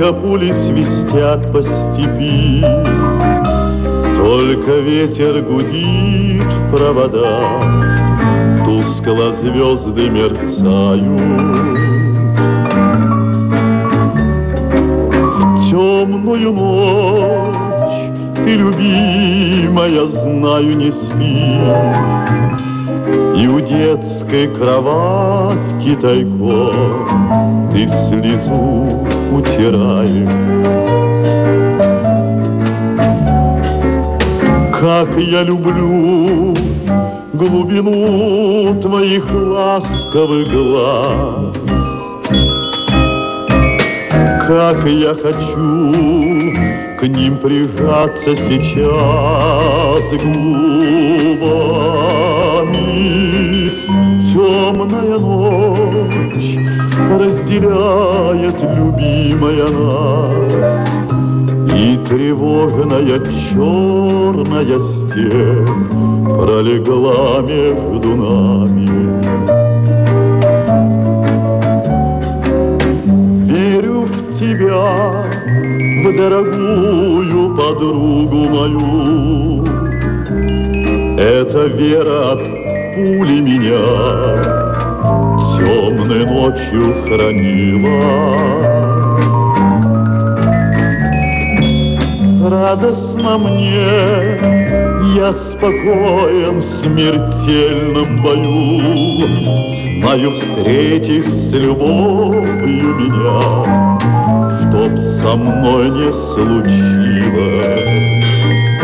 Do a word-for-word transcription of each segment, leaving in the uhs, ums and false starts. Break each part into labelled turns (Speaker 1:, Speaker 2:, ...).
Speaker 1: Только пули свистят по степи, только ветер гудит в проводах, тускло звезды мерцают. В темную ночь ты, любимая, знаю, не спишь, и у детской кроватки тайком ты слезу утираешь. Как я люблю глубину твоих ласковых глаз, как я хочу к ним прижаться сейчас губами. Темная ночь разделяет, любимая, нас, и тревожная черная степь пролегла между нами. Верю в тебя, в дорогую подругу мою. Эта вера от пули меня темной ночью хранила. Радостно мне, я спокоен в смертельном бою, знаю, встретишь с любовью меня, чтоб со мной не случилось.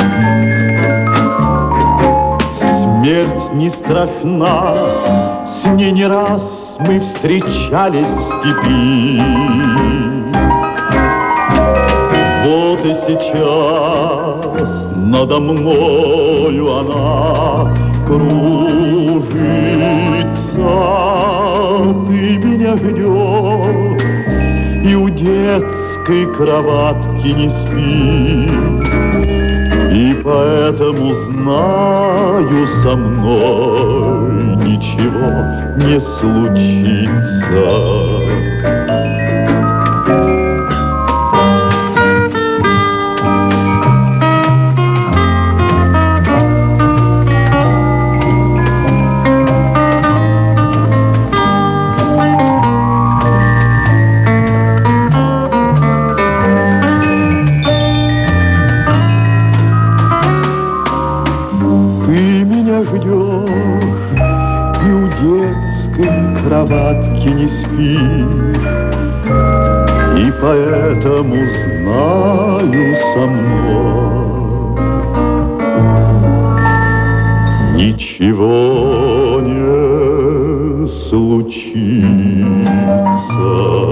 Speaker 1: Смерть не страшна, с ней не раз мы встречались в степи. Вот и сейчас надо мною она кружится. Ты меня ждешь и у детской кроватки не спишь, и поэтому знаю, со мной ничего не случится. Ждешь и у детской кроватки не спишь, и поэтому знаю, со мной ничего не случится.